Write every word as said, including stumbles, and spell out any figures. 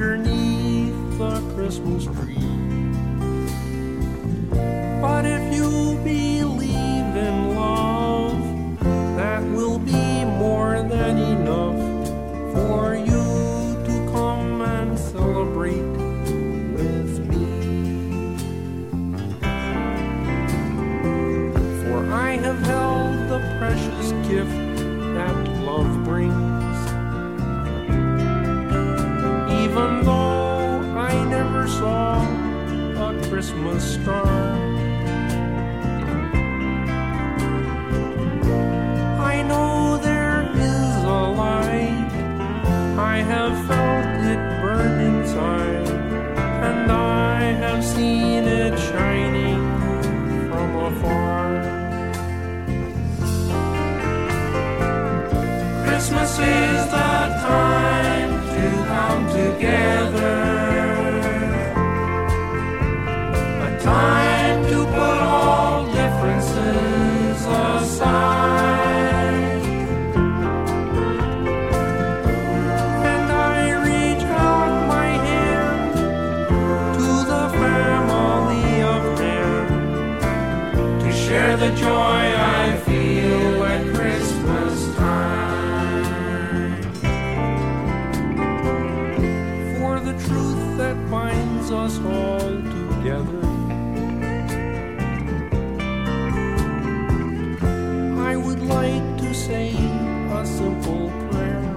underneath the Christmas tree. But if you believe in love, that will be more than enough for you to come and celebrate with me. For I have held the precious gift that love brings, even though I never saw a Christmas star. I know there is a light, I have felt it burn inside, and I have seen it shining from afar. Christmas is the time to come together, a time to put all differences aside. And I reach out my hand to the family of man to share the joy I feel at Christmas time. For the truth that binds us all together, I would like to say a simple prayer.